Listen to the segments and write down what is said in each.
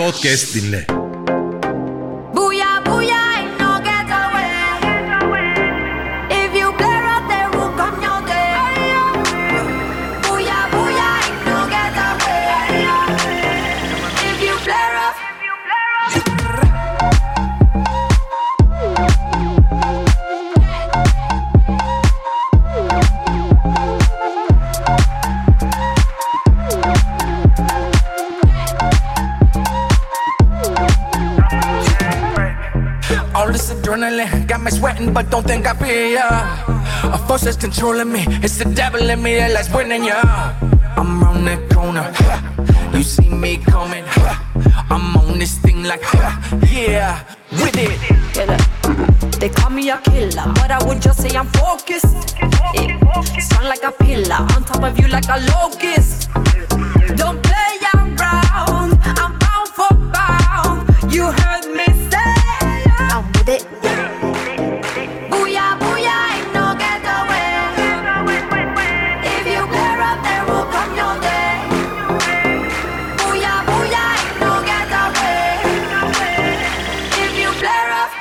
podcast dinle. Adrenaline got me sweating, but don't think I feel ya. A force that's controlling me, it's the devil in me that's winning ya. I'm round the corner, you see me coming. I'm on this thing like, yeah, with it. They call me a killer, but I would just say I'm focused. Strong like a pillar, on top of you like a locust. Don't play around, I'm bound for bound. You heard me say I'm with it. Booyah, booyah, ain't no getaway. If you pair up, there will come your day. Booyah, booyah, ain't no getaway. If you flare up.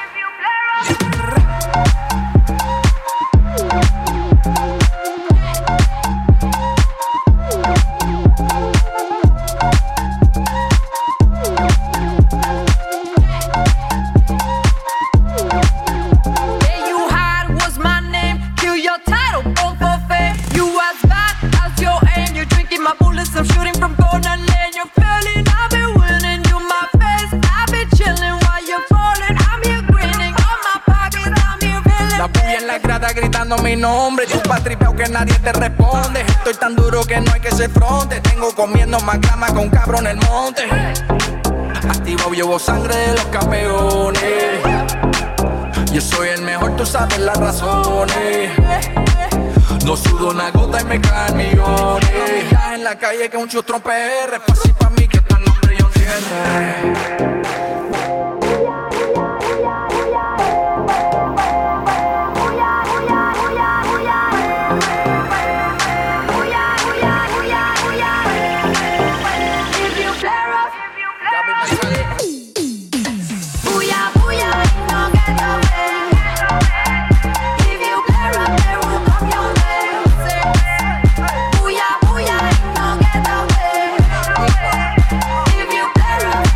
I'm shooting from corner lane, you're failing, I've been winning. You my face, I've been chilling while you're falling. I'm here grinning, on my pockets, I'm here feeling. La bulla en la grada gritando mi nombre. Tú pa' tripeo que nadie te responde. Estoy tan duro que no hay que ser fronte. Tengo comiendo más grama con un cabro en el monte. Activo, llevo sangre de los campeones. Yo soy el mejor, tú sabes las razones. No sudo una gota y me caen millones. Ya en la calle que un chustro PR. Fácil pa' mí que está el nombre yo entiendo. If you flare up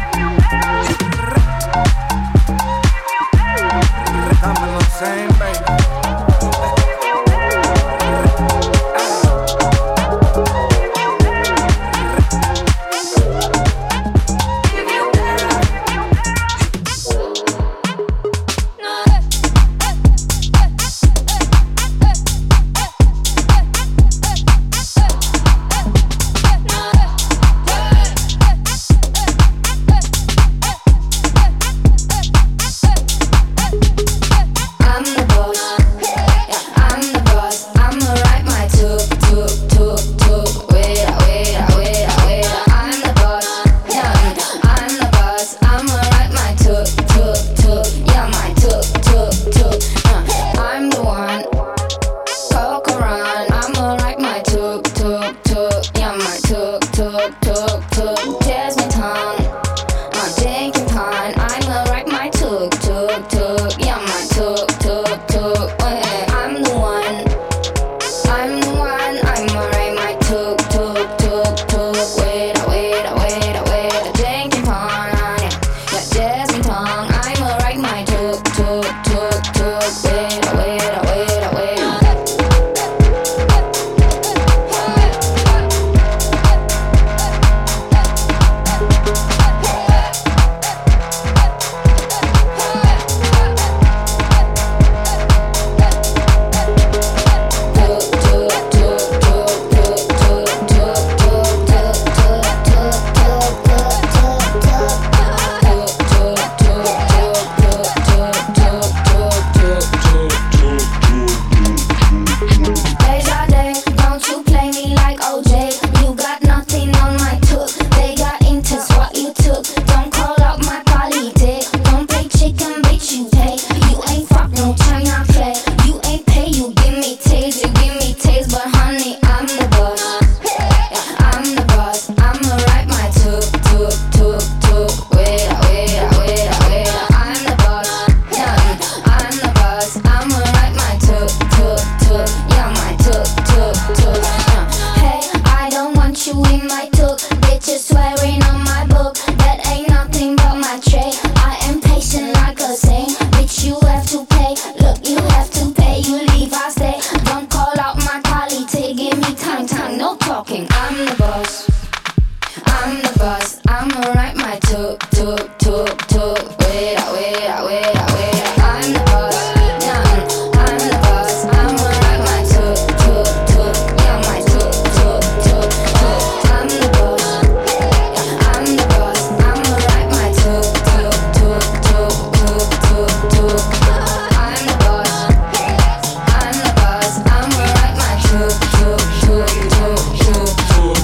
my tuk tuk tuk tuk. Wait up, wait up, wait up, wait up. I'm the boss, I'm the boss. I'ma ride my tuk tuk tuk. Yeah, my tuk tuk tuk tuk. I'm the boss, yeah, I'm the boss. I'ma ride my tuk tuk tuk tuk tuk tuk tuk. I'm the boss, I'm the boss. I'ma ride my tuk tuk tuk tuk tuk tuk.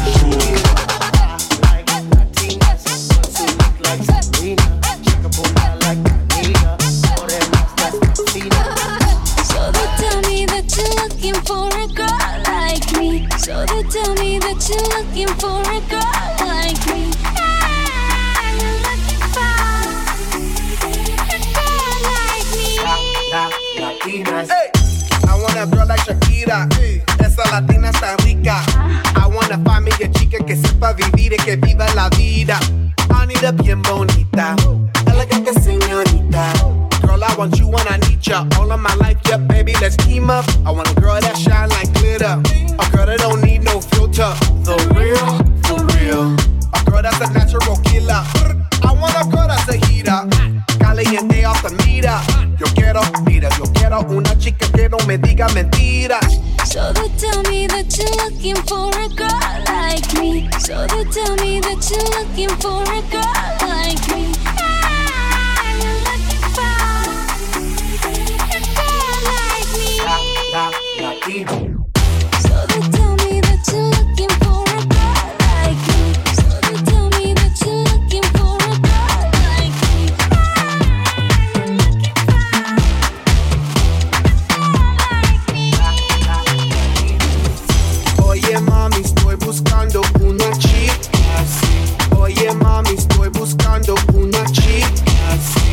So they tell me that you're looking for a girl like me. So they tell me that you're looking for a girl like me. Are you looking for a girl like me? Hey, I want a girl like Shakira. Esa latina está rica. I wanna find me a chica que sepa vivir y que viva la vida. I need a bien bonita, elegante señorita. Girl, I want you when I need ya. All of my life, yeah, baby, let's team up. I want a girl that shine like glitter, a girl that don't need no filter. The real, for real. A girl that's a natural killer. I want a girl that's a heater, caliente off the meter. Yo quiero una chica que no me diga mentiras. So they tell me that you're looking for a girl like me. So they tell me that you're looking for a girl like me. Are you looking for a girl like me? So they tell me that you're looking for a girl like me. So they tell me that you're looking for a girl like me. Are you looking for a girl like me? Oye mami, estoy buscando una chica así. Oye mami, estoy buscando una chica así.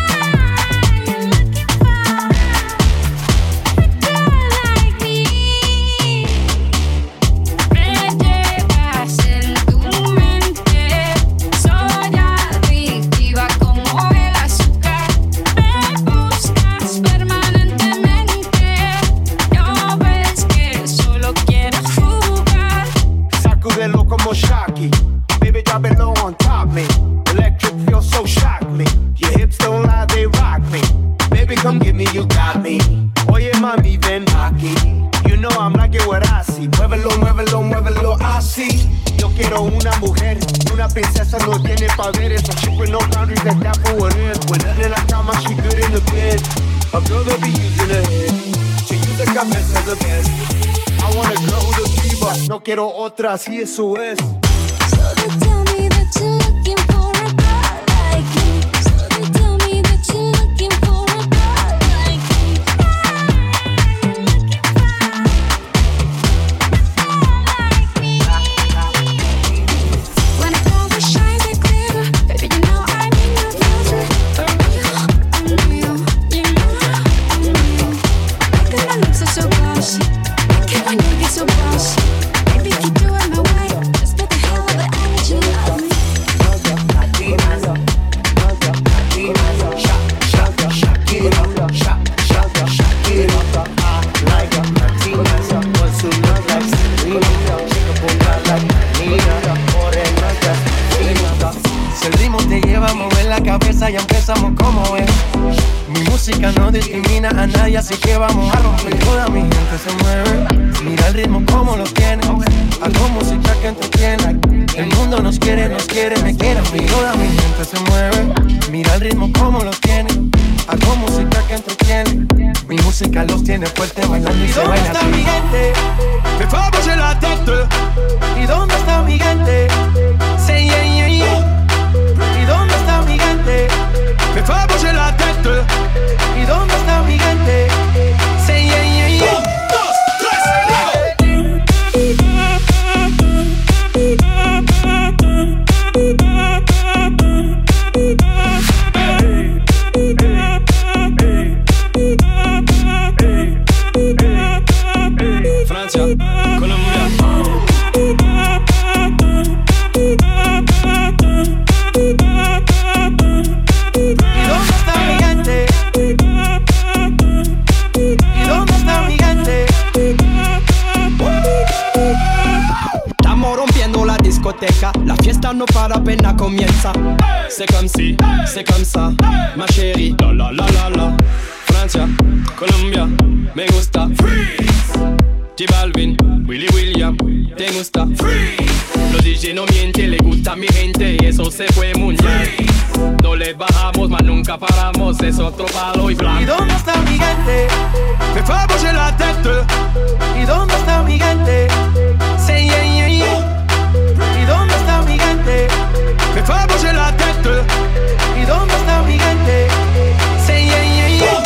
Como Shocky, baby, drop it low on top me. Electric feels so shockly. Your hips don't lie, they rock me. Baby, come get me, you got me. Oye, mami, ven aquí. You know I'm liking what I see. Muévelo, muévelo, muévelo así. Yo quiero una mujer, una princesa no tiene poderes. A chick with no boundaries, that's that for what it is. When nothing in la cama, she good in the bed. A girl that be using her head. She use the cabeza as the best. I want a girl who's a diva. No quiero otra, así eso es. So they tell me that you're looking for a girl like me. So they tell me that you're looking for a girl like me. Are you looking for a girl like me? When I call the shines that glitter, baby, you know I need no filter. For real, you know I'm real. Look at my lips are so glossy. Look at my neck, it's so bossy. Baby, keep doing my way. Just get the hell of the energy of me. Si el ritmo te lleva a mover la cabeza, ya empezamos como es. Mi música no discrimina a nadie, así que vamos a romper. Toda mi gente se mueve. Mira el ritmo como lo tiene. Hago música que entretiene. El mundo nos quiere, me quieren. Toda mi gente se mueve. Mira el ritmo como lo tiene. Hago música que entretiene. Mi música los tiene fuerte bailando y se baila así. ¿Dónde está mi gente? Me fais bouger la tête. ¿Y dónde está mi gente? Say yeah, yeah, yeah. ¿Y dónde está mi gente? Me fais bouger la tête. ¿Y dónde está mi gente? Say yeah, yeah, yeah. 1, 2, 3. Francia, Colombia. C'est comme si, c'est comme ça, ma chérie. La la la la la. Francia, Colombia, me gusta. Freeze. J Balvin, Willy William, te gusta. Freeze. Los DJ no mienten, le gusta a mi gente y eso se fue muy bien. No le bajamos, mas nunca paramos, es otro palo y blanco. ¿Y dónde está mi gente? Me fais bouger la tête. ¿Y dónde está mi gente? Say yeah yeah yeah. ¿Y dónde está mi gente? Me fais bouger la tête. ¿Y dónde está mi gente? Say yeah yeah yeah.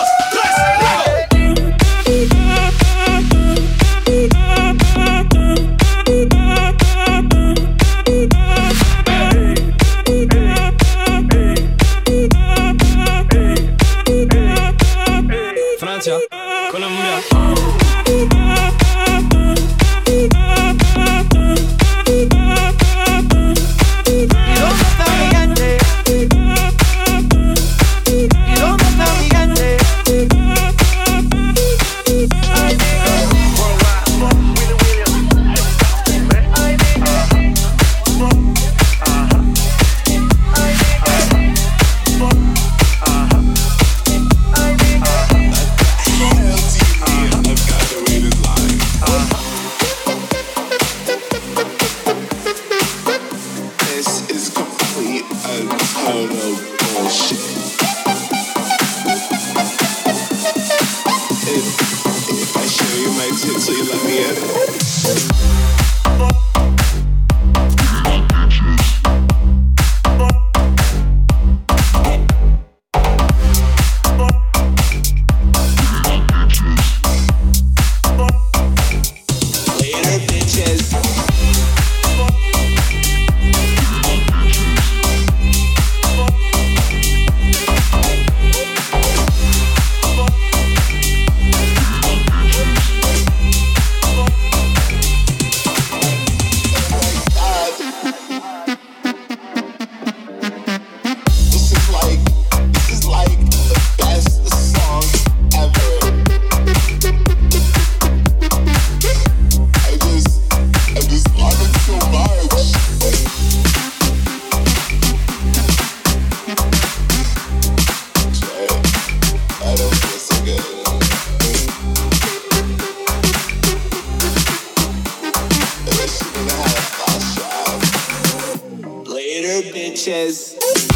Francia, Colombia. ¿Y dónde está mi gente? ¿Y dónde está mi gente? bitches.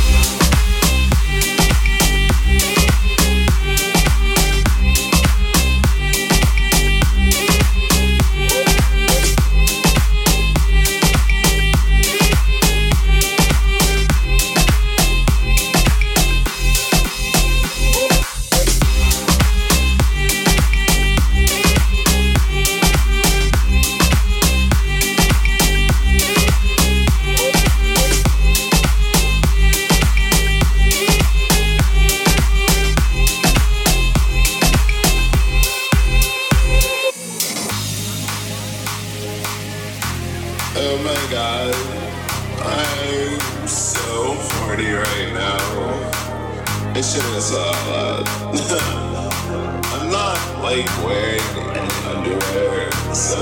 Oh my god, I'm so horny right now. I shouldn't have said that. I'm not like wearing any underwear, so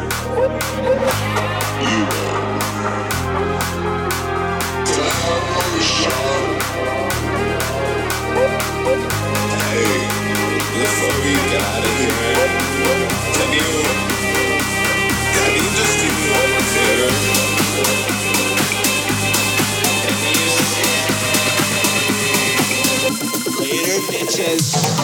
you know. Can I have a shot? Hey, before we get out of here, can you just do me one favor? Later, bitches.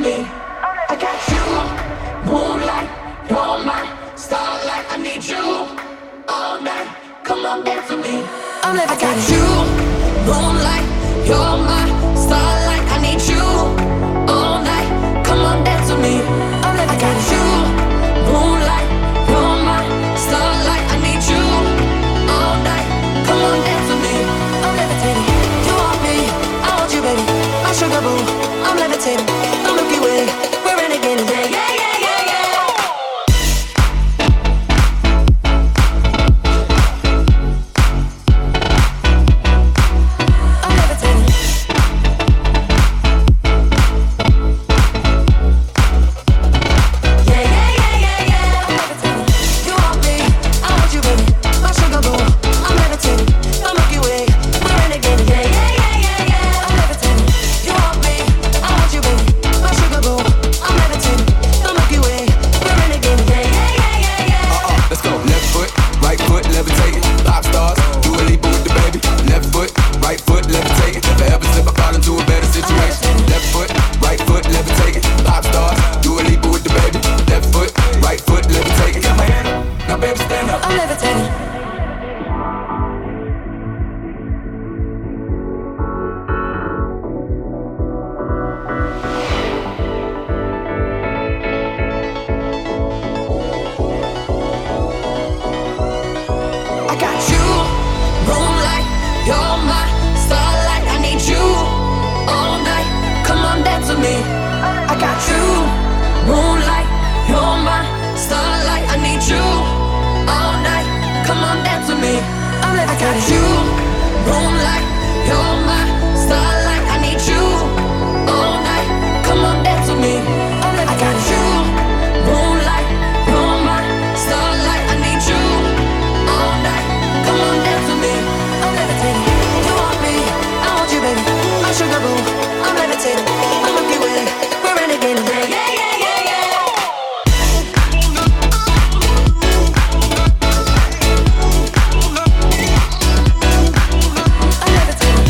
me. I got you, moonlight, you're my starlight. I need you all night. Come on, dance with me. I got you, moonlight, you're my starlight. I need you all night. Come on, dance with me. I got you, moonlight, you're my starlight. I need you all night. Come on, dance with me. I'm levitating. You want me? I want you, baby. My sugar boo. I'm levitating. The Milky Way. We're renegading. Yeah, yeah, yeah, yeah, yeah. I'm levitating. Yeah, yeah, yeah, yeah, yeah. I'm levitating. You want me? I want you, baby. My sugar boo. I'm levitating. The Milky Way. We're renegading. Yeah, yeah, yeah, yeah, yeah. I'm levitating. You want me? I want you, baby. My sugar boo. I'm levitating. The Milky Way. We're renegading. Yeah, yeah, yeah, yeah, yeah. Let's go. Left foot, right foot, levitating. Pop stars, Dua Lipa with the baby. Left foot, right foot, levitating. Never ever slip up out into a better situation. Left foot, right foot, levitating. Pop stars, Dua Lipa with the baby. Left foot, right foot, levitating. Got my hand up, now baby stand up. I'm levitating. I got you, moonlight, you're my starlight. I need you all night. Come on, dance with me. I got you, moonlight, you're my starlight. I need you all night. Come on, dance with me. I got you, moonlight, you're my starlight. I need you all night. Come on, dance with me. I got you, moonlight, you're my starlight. I need you all night. Come on, dance with me. I'm levitating. You want me? I want you, baby. My sugar boo. I'm levitating. The Milky Way. We're renegading. Yeah, yeah, yeah, yeah, yeah. I'm levitating.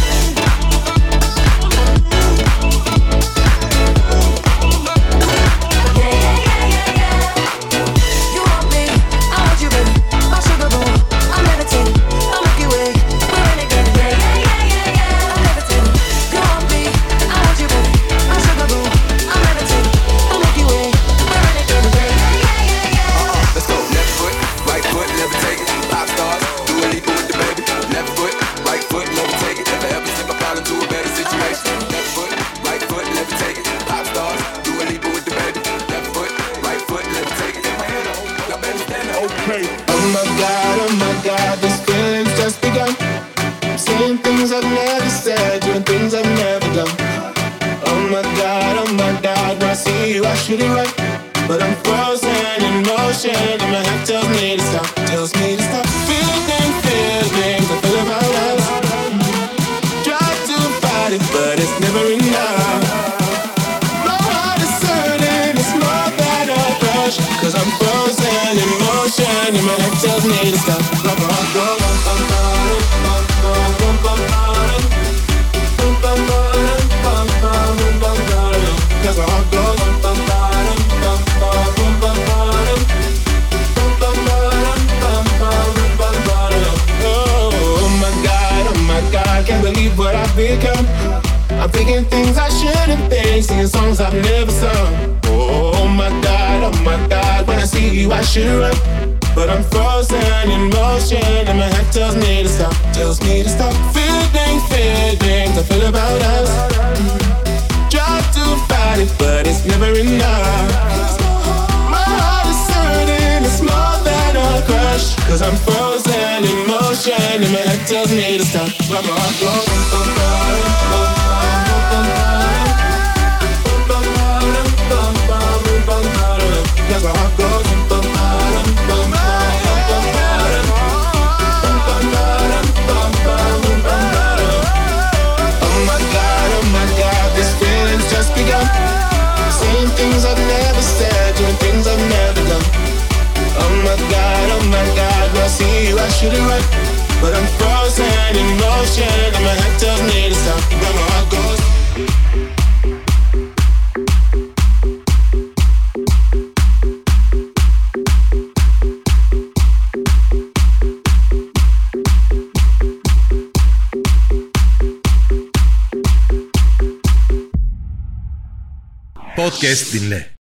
Yeah, yeah, yeah, yeah, yeah. You want me? I want you, baby. My sugar boo. I'm levitating. The Milky Way. We're renegading. Yeah, yeah, yeah, yeah, yeah. I'm levitating. You want me? I want you, baby. My sugar boo. I'm levitating. The Milky Way. We're renegading. Yeah, yeah, yeah, yeah, yeah. Let's go. Left foot, right foot, levitating. Pop stars, Dua Lipa with the baby. Left foot, right foot, levitating. Never ever slip up out into a better situation. Left foot, right foot, levitating. Pop stars, Dua Lipa with the baby. Left foot, right foot, levitating. Get my hand up, now baby stand up. Oh my God, this feeling's just begun. I'm saying things I've never said, doing things I've never done. Oh my God, when I see you I shoot it right. But I'm frozen in motion, and my head tells me to stop, Feeling, I feel about us. Try to fight it, but it's never enough. My heart is certain, it's more than a crush. Cause I'm frozen in motion, and my head tells me to stop. Like a heart goes cause my heart goes oh my God, can't believe what I've become. I'm thinking things I shouldn't think, singing songs I've never sung. Oh my God, when I see you I should run. But I'm frozen in motion, and my head tells me to stop, Feeling, I feel about us. Try to fight it, but it's never enough. My heart is certain, it's more than a crush. Cause I'm frozen in motion, and my head tells me to stop. But my heart goes cause my heart goes oh my God, this feeling's just begun. Saying things I've never said, doing things I've never done. Oh my God, when I see you I shoot it right. But I'm frozen in motion, and my head tells me to stop. But my heart goes kez dinle.